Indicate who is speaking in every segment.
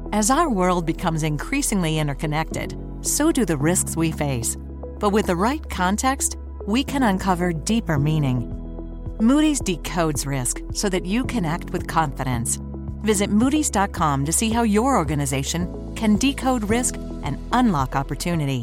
Speaker 1: As our world becomes increasingly interconnected, so do the risks we face. But with the right context, we can uncover deeper meaning. Moody's decodes risk so that you can act with confidence. Visit Moody's.com to see how your organization can decode risk and unlock opportunity.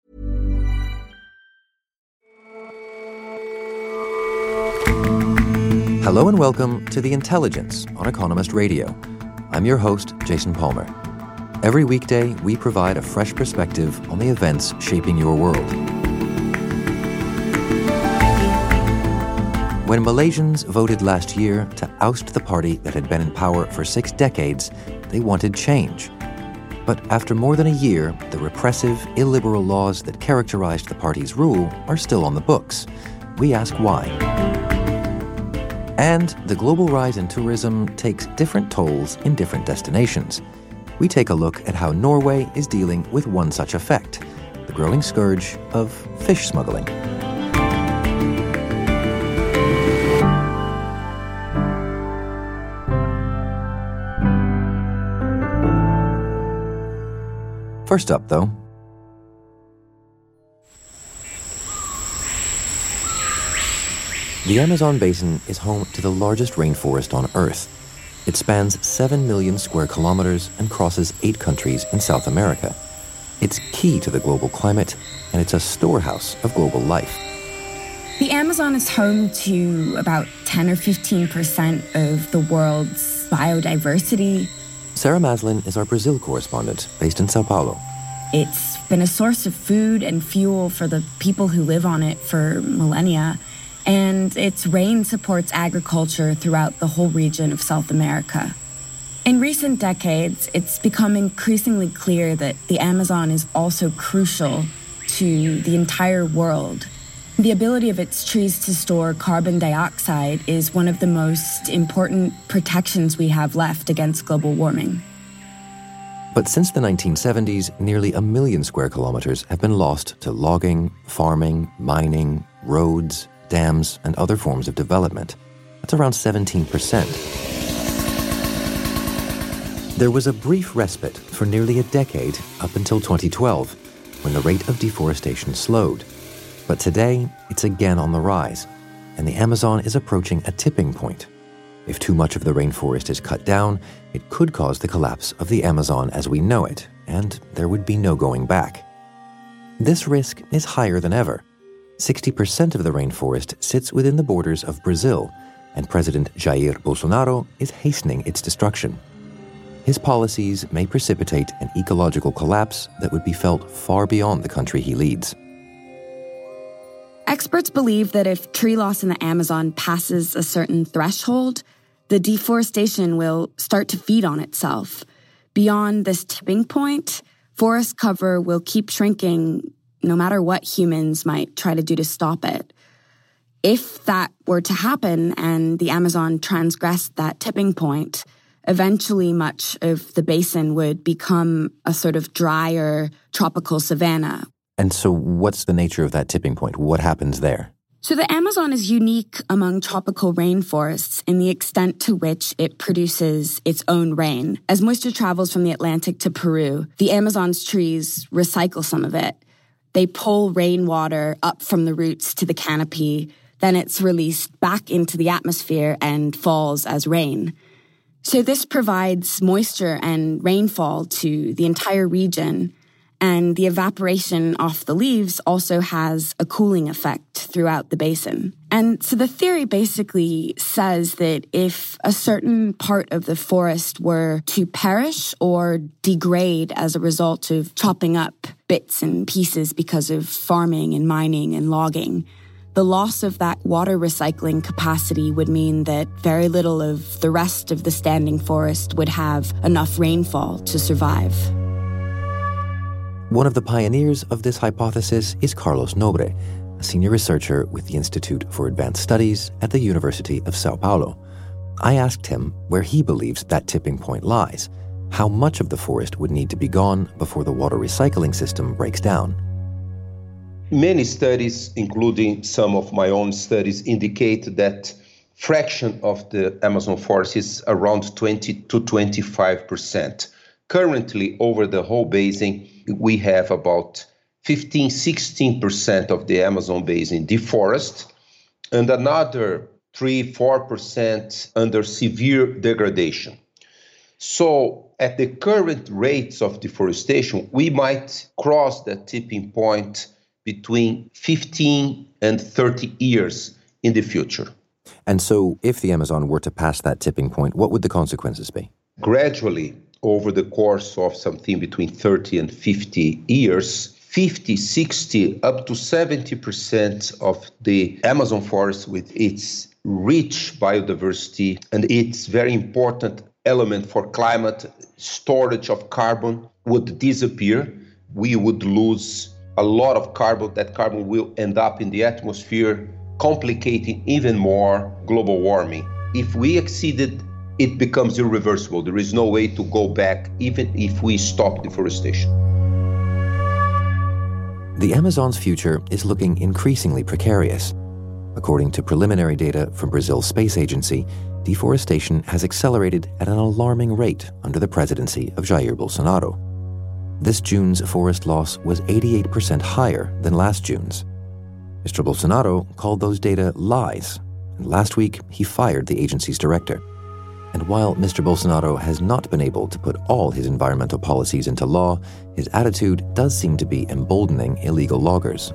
Speaker 2: Hello and welcome to The Intelligence on Economist Radio. I'm your host, Jason Palmer. Every weekday, we provide a fresh perspective on the events shaping your world. When Malaysians voted last year to oust the party that had been in power for 6 decades, they wanted change. But after more than a year, the repressive, illiberal laws that characterized the party's rule are still on the books. We ask why. And the global rise in tourism takes different tolls in different destinations. We take a look at how Norway is dealing with one such effect, the growing scourge of fish smuggling. First up, though, the Amazon basin is home to the largest rainforest on Earth. It spans 7 million square kilometers and crosses 8 countries in South America. It's key to the global climate, and it's a storehouse of global life.
Speaker 3: The Amazon is home to about 10 or 15% of the world's biodiversity.
Speaker 2: Sarah Maslin is our Brazil correspondent based in Sao Paulo.
Speaker 3: It's been a source of food and fuel for the people who live on it for millennia. And its rain supports agriculture throughout the whole region of South America. In recent decades, it's become increasingly clear that the Amazon is also crucial to the entire world. The ability of its trees to store carbon dioxide is one of the most important protections we have left against global warming.
Speaker 2: But since the 1970s, nearly 1 million square kilometers have been lost to logging, farming, mining, roads, dams, and other forms of development. That's around 17%. There was a brief respite for nearly a decade up until 2012, when the rate of deforestation slowed. But today, it's again on the rise, and the Amazon is approaching a tipping point. If too much of the rainforest is cut down, it could cause the collapse of the Amazon as we know it, and there would be no going back. This risk is higher than ever. 60% of the rainforest sits within the borders of Brazil, and President Jair Bolsonaro is hastening its destruction. His policies may precipitate an ecological collapse that would be felt far beyond the country he leads.
Speaker 3: Experts believe that if tree loss in the Amazon passes a certain threshold, the deforestation will start to feed on itself. Beyond this tipping point, forest cover will keep shrinking no matter what humans might try to do to stop it. If that were to happen and the Amazon transgressed that tipping point, eventually much of the basin would become a sort of drier tropical savanna.
Speaker 2: And so what's the nature of that tipping point? What happens there?
Speaker 3: So the Amazon is unique among tropical rainforests in the extent to which it produces its own rain. As moisture travels from the Atlantic to Peru, the Amazon's trees recycle some of it. They pull rainwater up from the roots to the canopy, then it's released back into the atmosphere and falls as rain. So this provides moisture and rainfall to the entire region, and the evaporation off the leaves also has a cooling effect throughout the basin. And so the theory basically says that if a certain part of the forest were to perish or degrade as a result of chopping up bits and pieces because of farming and mining and logging, the loss of that water recycling capacity would mean that very little of the rest of the standing forest would have enough rainfall to survive.
Speaker 2: One of the pioneers of this hypothesis is Carlos Nobre, a senior researcher with the Institute for Advanced Studies at the University of Sao Paulo. I asked him where he believes that tipping point lies, how much of the forest would need to be gone before the water recycling system breaks down.
Speaker 4: Many studies, including some of my own studies, indicate that fraction of the Amazon forest is around 20 to 25%. Currently, over the whole basin, we have about 15-16% of the Amazon basin deforested, and another 3-4% under severe degradation. So at the current rates of deforestation, we might cross that tipping point between 15 and 30 years in the future.
Speaker 2: And so if the Amazon were to pass that tipping point, what would the consequences be?
Speaker 4: Gradually, over the course of something between 30 and 50 years, 50, 60, up to 70% of the Amazon forest with its rich biodiversity and its very important element for climate storage of carbon would disappear. We would lose a lot of carbon. That carbon will end up in the atmosphere, complicating even more global warming. If we exceeded, it becomes irreversible. There is no way to go back, even if we stop deforestation.
Speaker 2: The Amazon's future is looking increasingly precarious. According to preliminary data from Brazil's space agency, deforestation has accelerated at an alarming rate under the presidency of Jair Bolsonaro. This June's forest loss was 88% higher than last June's. Mr. Bolsonaro called those data lies, and last week he fired the agency's director. And while Mr. Bolsonaro has not been able to put all his environmental policies into law, his attitude does seem to be emboldening illegal loggers.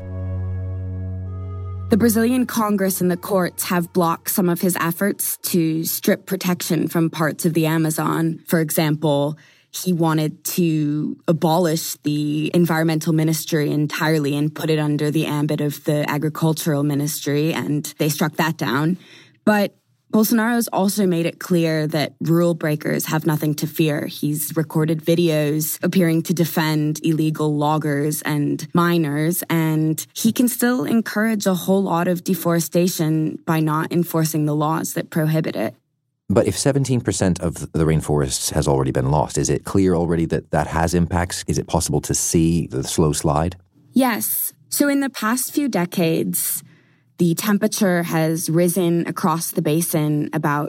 Speaker 3: The Brazilian Congress and the courts have blocked some of his efforts to strip protection from parts of the Amazon. For example, he wanted to abolish the environmental ministry entirely and put it under the ambit of the agricultural ministry, and they struck that down. But Bolsonaro's also made it clear that rule breakers have nothing to fear. He's recorded videos appearing to defend illegal loggers and miners, and he can still encourage a whole lot of deforestation by not enforcing the laws that prohibit it.
Speaker 2: But if 17% of the rainforests has already been lost, is it clear already that that has impacts? Is it possible to see the slow slide?
Speaker 3: Yes. So in the past few decades, the temperature has risen across the basin about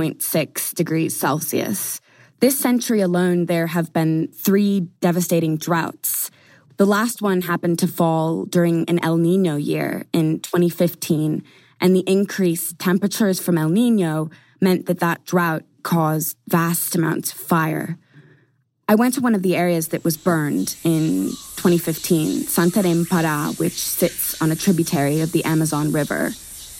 Speaker 3: 0.6 degrees Celsius. This century alone, there have been 3 devastating droughts. The last one happened to fall during an El Niño year in 2015, and the increased temperatures from El Niño meant that drought caused vast amounts of fire. I went to one of the areas that was burned in 2015, Santarém, Pará, which sits on a tributary of the Amazon River.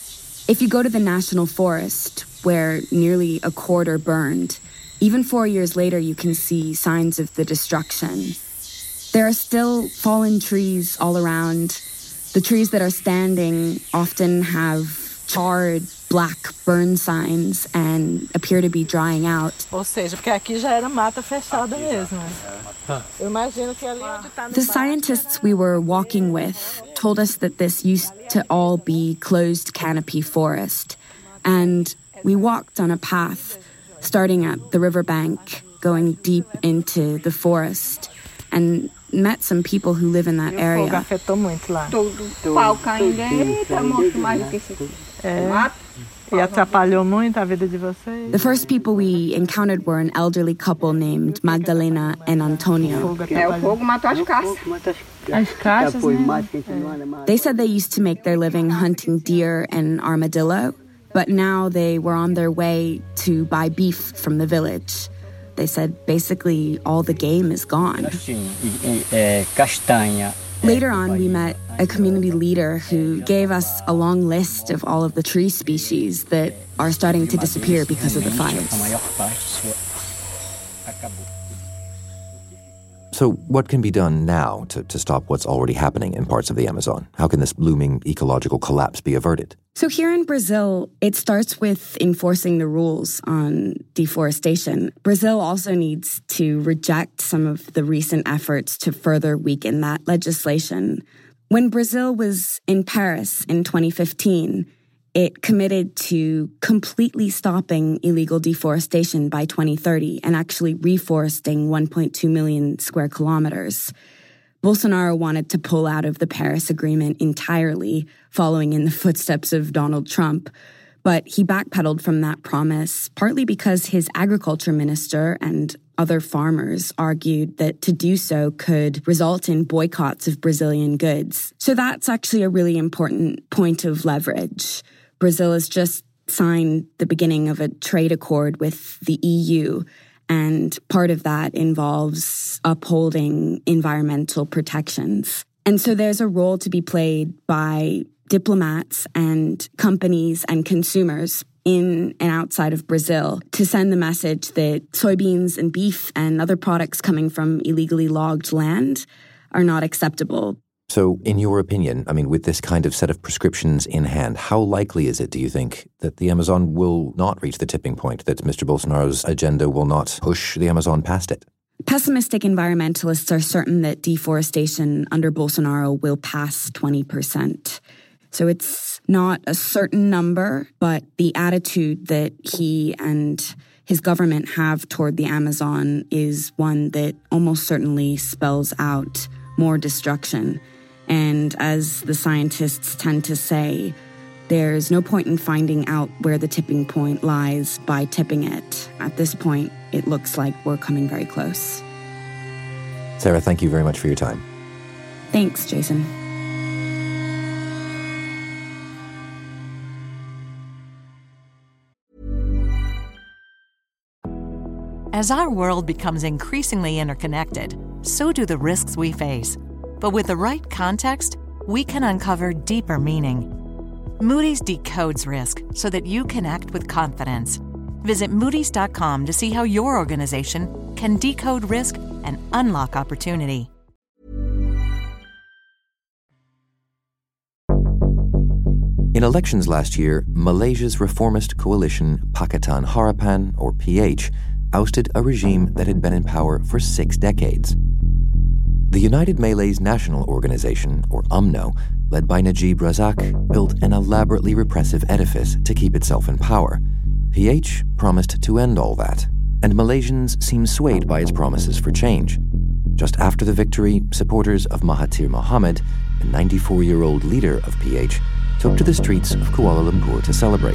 Speaker 3: If you go to the National Forest, where nearly a quarter burned, even 4 years later you can see signs of the destruction. There are still fallen trees all around. The trees that are standing often have charred black burn signs and appear to be drying out.
Speaker 5: Ou seja, porque aqui já era mata fechada mesmo. Eu imagino que ali onde tá no
Speaker 3: The scientists we were walking with told us that this used to all be closed canopy forest. And we walked on a path starting at the riverbank, going deep into the forest, and met some people who live in that area.
Speaker 5: O fogo afetou muito lá.
Speaker 6: Todo pau caindo aí, tá morto mais do que isso aqui.
Speaker 5: E atrapalhou muito a vida de vocês?
Speaker 3: The first people we encountered were an elderly couple named Magdalena and Antonio.
Speaker 6: O fogo matou as caças.
Speaker 5: As caças, né?
Speaker 3: They said they used to make their living hunting deer and armadillo, but now they were on their way to buy beef from the village. They said basically all the game is gone. Later on, we met a community leader who gave us a long list of all of the tree species that are starting to disappear because of the fires.
Speaker 2: So what can be done now to stop what's already happening in parts of the Amazon? How can this looming ecological collapse be averted?
Speaker 3: So here in Brazil, it starts with enforcing the rules on deforestation. Brazil also needs to reject some of the recent efforts to further weaken that legislation. When Brazil was in Paris in 2015, it committed to completely stopping illegal deforestation by 2030 and actually reforesting 1.2 million square kilometers. Bolsonaro wanted to pull out of the Paris Agreement entirely, following in the footsteps of Donald Trump. But he backpedaled from that promise, partly because his agriculture minister and other farmers argued that to do so could result in boycotts of Brazilian goods. So that's actually a really important point of leverage. Brazil has just signed the beginning of a trade accord with the EU, and part of that involves upholding environmental protections. And so there's a role to be played by diplomats and companies and consumers in and outside of Brazil to send the message that soybeans and beef and other products coming from illegally logged land are not acceptable.
Speaker 2: So, in your opinion, with this kind of set of prescriptions in hand, how likely is it, do you think, that the Amazon will not reach the tipping point, that Mr. Bolsonaro's agenda will not push the Amazon past it?
Speaker 3: Pessimistic environmentalists are certain that deforestation under Bolsonaro will pass 20%. So it's not a certain number, but the attitude that he and his government have toward the Amazon is one that almost certainly spells out more destruction. And as the scientists tend to say, there's no point in finding out where the tipping point lies by tipping it. At this point, it looks like we're coming very close.
Speaker 2: Sarah, thank you very much for your time.
Speaker 3: Thanks, Jason.
Speaker 1: As our world becomes increasingly interconnected, so do the risks we face. But with the right context, we can uncover deeper meaning. Moody's decodes risk so that you can act with confidence. Visit Moody's.com to see how your organization can decode risk and unlock opportunity.
Speaker 2: In elections last year, Malaysia's reformist coalition Pakatan Harapan, or PH, ousted a regime that had been in power for 6 decades. The United Malays National Organization, or UMNO, led by Najib Razak, built an elaborately repressive edifice to keep itself in power. PH promised to end all that, and Malaysians seem swayed by its promises for change. Just after the victory, supporters of Mahathir Mohamad, the 94-year-old leader of PH, took to the streets of Kuala Lumpur to celebrate.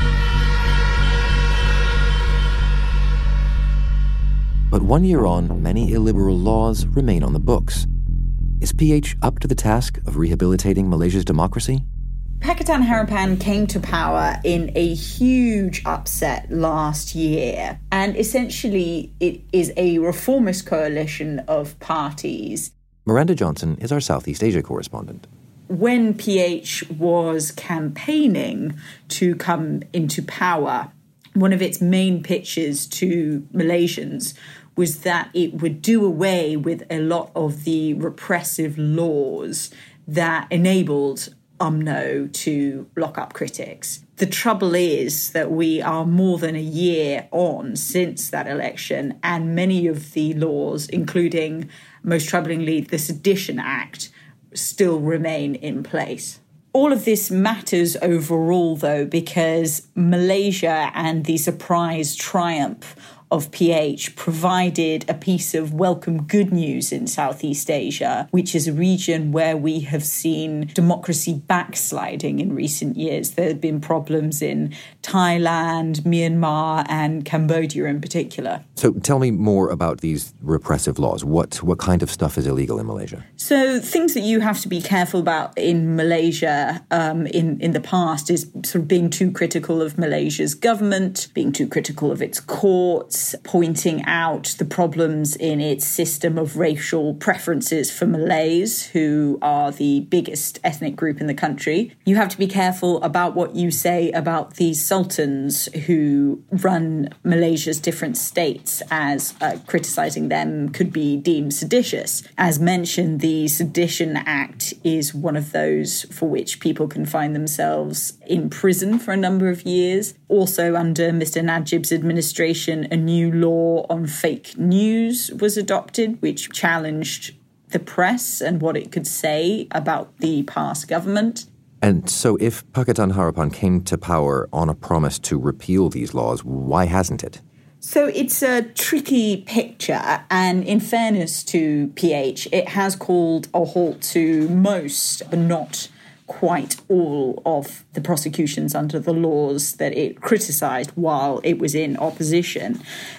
Speaker 2: But 1 year on, many illiberal laws remain on the books. Is PH up to the task of rehabilitating Malaysia's democracy?
Speaker 7: Pakatan Harapan came to power in a huge upset last year, and essentially it is a reformist coalition of parties.
Speaker 2: Miranda Johnson is our Southeast Asia correspondent.
Speaker 7: When PH was campaigning to come into power, one of its main pitches to Malaysians was that it would do away with a lot of the repressive laws that enabled UMNO to lock up critics. The trouble is that we are more than a year on since that election, and many of the laws, including, most troublingly, the Sedition Act, still remain in place. All of this matters overall, though, because Malaysia and the surprise triumph of PH provided a piece of welcome good news in Southeast Asia, which is a region where we have seen democracy backsliding in recent years. There have been problems in Thailand, Myanmar, and Cambodia in particular.
Speaker 2: So tell me more about these repressive laws. What kind of stuff is illegal in Malaysia?
Speaker 7: So things that you have to be careful about in Malaysia in the past is sort of being too critical of Malaysia's government, being too critical of its courts, pointing out the problems in its system of racial preferences for Malays, who are the biggest ethnic group in the country. You have to be careful about what you say about the sultans who run Malaysia's different states, as criticising them could be deemed seditious. As mentioned, the Sedition Act is one of those for which people can find themselves in prison for a number of years. Also, under Mr. Najib's administration, a new law on fake news was adopted, which challenged the press and what it could say about the past government.
Speaker 2: And so if Pakatan Harapan came to power on a promise to repeal these laws, why hasn't it?
Speaker 7: So it's a tricky picture, and in fairness to PH, it has called a halt to most, but not quite all of the prosecutions under the laws that it criticised while it was in opposition.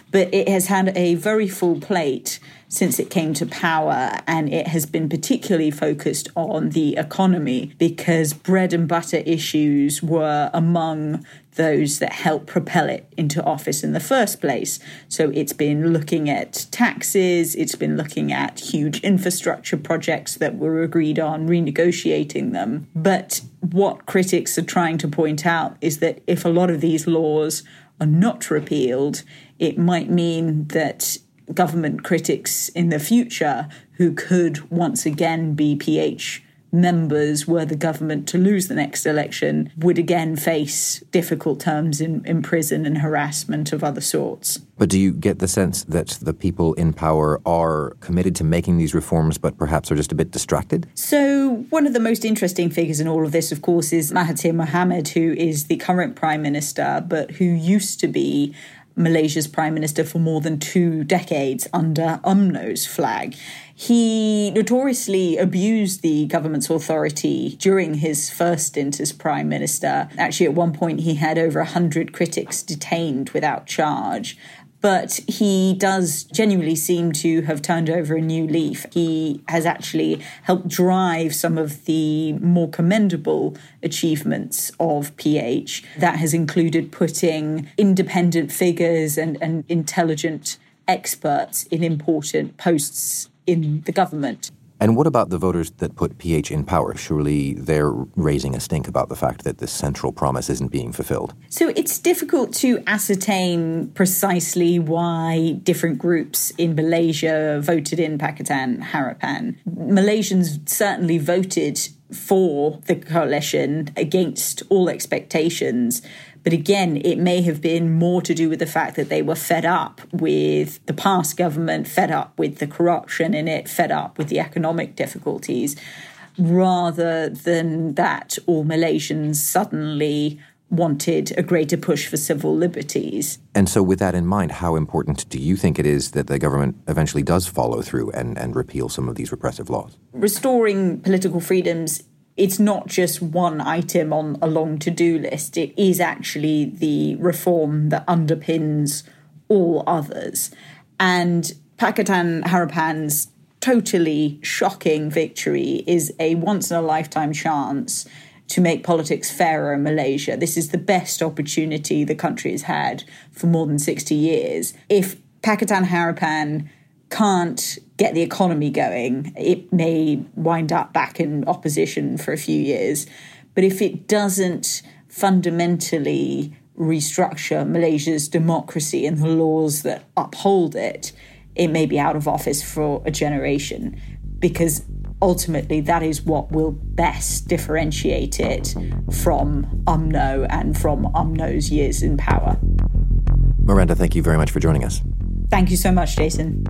Speaker 7: But it has had a very full plate since it came to power, and it has been particularly focused on the economy because bread and butter issues were among those that helped propel it into office in the first place. So it's been looking at taxes, it's been looking at huge infrastructure projects that were agreed on, renegotiating them. But what critics are trying to point out is that if a lot of these laws are not repealed, it might mean that government critics in the future who could once again be PH members were the government to lose the next election would again face difficult terms in prison and harassment of other sorts.
Speaker 2: But do you get the sense that the people in power are committed to making these reforms but perhaps are just a bit distracted?
Speaker 7: So one of the most interesting figures in all of this, of course, is Mahathir Mohamad, who is the current Prime Minister, but who used to be Malaysia's Prime Minister for more than 2 decades under UMNO's flag. He notoriously abused the government's authority during his first stint as Prime Minister. Actually, at one point, he had over 100 critics detained without charge. But he does genuinely seem to have turned over a new leaf. He has actually helped drive some of the more commendable achievements of PH. That has included putting independent figures and intelligent experts in important posts in the government.
Speaker 2: And what about the voters that put PH in power? Surely they're raising a stink about the fact that this central promise isn't being fulfilled.
Speaker 7: So it's difficult to ascertain precisely why different groups in Malaysia voted in Pakatan Harapan. Malaysians certainly voted for the coalition against all expectations. But again, it may have been more to do with the fact that they were fed up with the past government, fed up with the corruption in it, fed up with the economic difficulties, rather than that all Malaysians suddenly wanted a greater push for civil liberties.
Speaker 2: And so with that in mind, how important do you think it is that the government eventually does follow through and repeal some of these repressive laws?
Speaker 7: Restoring political freedoms, it's not just one item on a long to-do list. It is actually the reform that underpins all others. And Pakatan Harapan's totally shocking victory is a once-in-a-lifetime chance to make politics fairer in Malaysia. This is the best opportunity the country has had for more than 60 years. If Pakatan Harapan can't get the economy going, it may wind up back in opposition for a few years. But if it doesn't fundamentally restructure Malaysia's democracy and the laws that uphold it, it may be out of office for a generation, because ultimately that is what will best differentiate it from UMNO and from UMNO's years in power.
Speaker 2: Miranda, thank you very much for joining us.
Speaker 7: Thank you so much, Jason.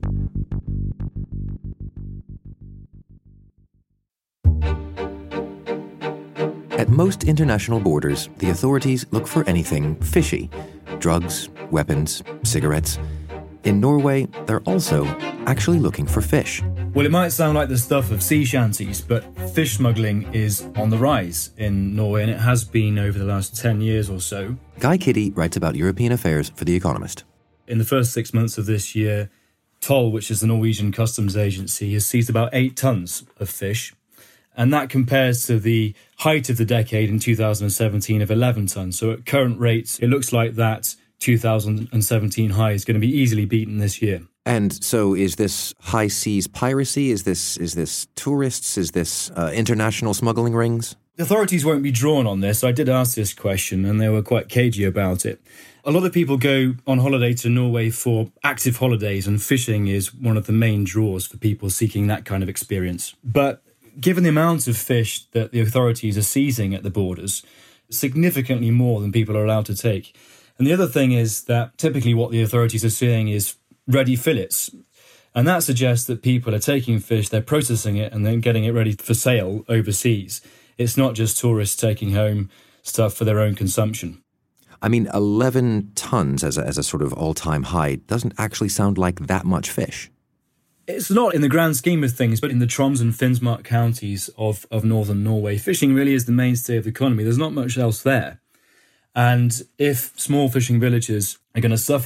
Speaker 2: At most international borders, the authorities look for anything fishy. Drugs, weapons, cigarettes. In Norway, they're also actually looking for fish.
Speaker 8: Well, it might sound like the stuff of sea shanties, but fish smuggling is on the rise in Norway, and it has been over the last 10 years or so.
Speaker 2: Guy Kitty writes about European affairs for The Economist.
Speaker 8: In the first 6 months of this year, Toll, which is the Norwegian customs agency, has seized about 8 tons of fish. And that compares to the height of the decade in 2017 of 11 tons. So at current rates, it looks like that 2017 high is going to be easily beaten this year.
Speaker 2: And so is this high seas piracy? Is this tourists? Is this international smuggling rings?
Speaker 8: The authorities won't be drawn on this. I did ask this question and they were quite cagey about it. A lot of people go on holiday to Norway for active holidays, and fishing is one of the main draws for people seeking that kind of experience. But given the amount of fish that the authorities are seizing at the borders, significantly more than people are allowed to take. And the other thing is that typically what the authorities are seeing is ready fillets. And that suggests that people are taking fish, they're processing it, and then getting it ready for sale overseas. It's not just tourists taking home stuff for their own consumption.
Speaker 2: I mean, 11 tons as a sort of all-time high doesn't actually sound like that much fish.
Speaker 8: It's not in the grand scheme of things, but in the Troms and Finnmark counties of northern Norway, fishing really is the mainstay of the economy. There's not much else there. And if small fishing villages are going to suffer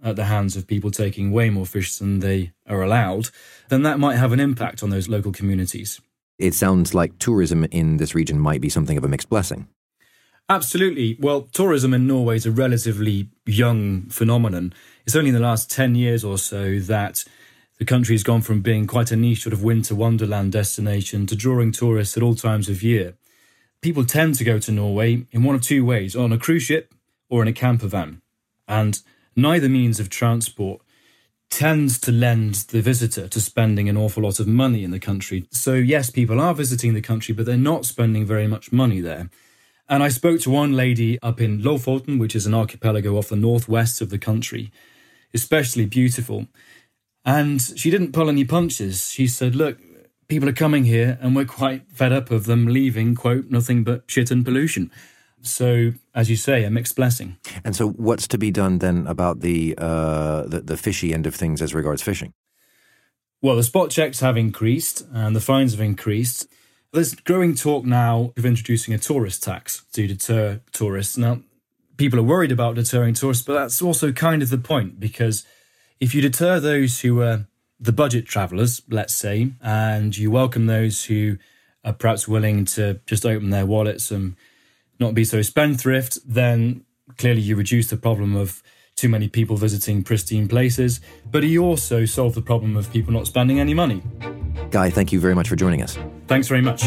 Speaker 8: at the hands of people taking way more fish than they are allowed, then that might have an impact on those local communities.
Speaker 2: It sounds like tourism in this region might be something of a mixed blessing.
Speaker 8: Absolutely. Well, tourism in Norway is a relatively young phenomenon. It's only in the last 10 years or so that the country has gone from being quite a niche sort of winter wonderland destination to drawing tourists at all times of year. People tend to go to Norway in one of two ways, on a cruise ship or in a camper van. And neither means of transport tends to lend the visitor to spending an awful lot of money in the country. So yes, people are visiting the country, but they're not spending very much money there. And I spoke to one lady up in Lofoten, which is an archipelago off the northwest of the country, especially beautiful. And she didn't pull any punches. She said, look, people are coming here and we're quite fed up of them leaving, quote, nothing but shit and pollution. So, as you say, a mixed blessing.
Speaker 2: And so what's to be done then about the fishy end of things as regards fishing?
Speaker 8: Well, the spot checks have increased and the fines have increased. There's growing talk now of introducing a tourist tax to deter tourists. Now, people are worried about deterring tourists, but that's also kind of the point, because if you deter those who are the budget travellers, let's say, and you welcome those who are perhaps willing to just open their wallets and not be so spendthrift, then clearly you reduce the problem of too many people visiting pristine places, but you also solve the problem of people not spending any money.
Speaker 2: Guy, thank you very much for joining us.
Speaker 8: Thanks very much.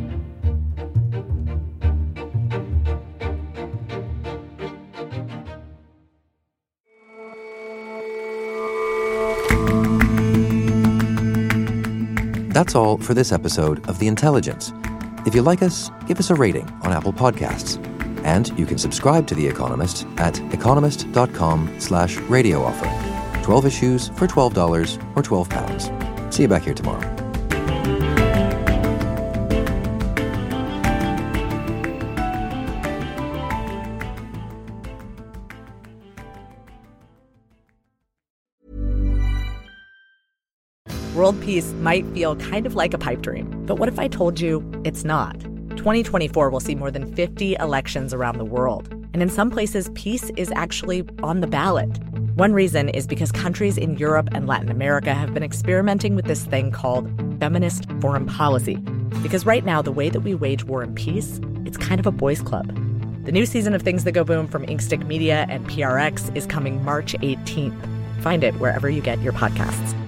Speaker 2: That's all for this episode of The Intelligence. If you like us, give us a rating on Apple Podcasts. And you can subscribe to The Economist at economist.com/radio offer. 12 issues for $12 or £12. See you back here tomorrow.
Speaker 9: World peace might feel kind of like a pipe dream, but what if I told you it's not? 2024 will see more than 50 elections around the world, and in some places, peace is actually on the ballot. One reason is because countries in Europe and Latin America have been experimenting with this thing called feminist foreign policy. Because right now, the way that we wage war and peace, it's kind of a boys' club. The new season of Things That Go Boom from Inkstick Media and PRX is coming March 18th. Find it wherever you get your podcasts.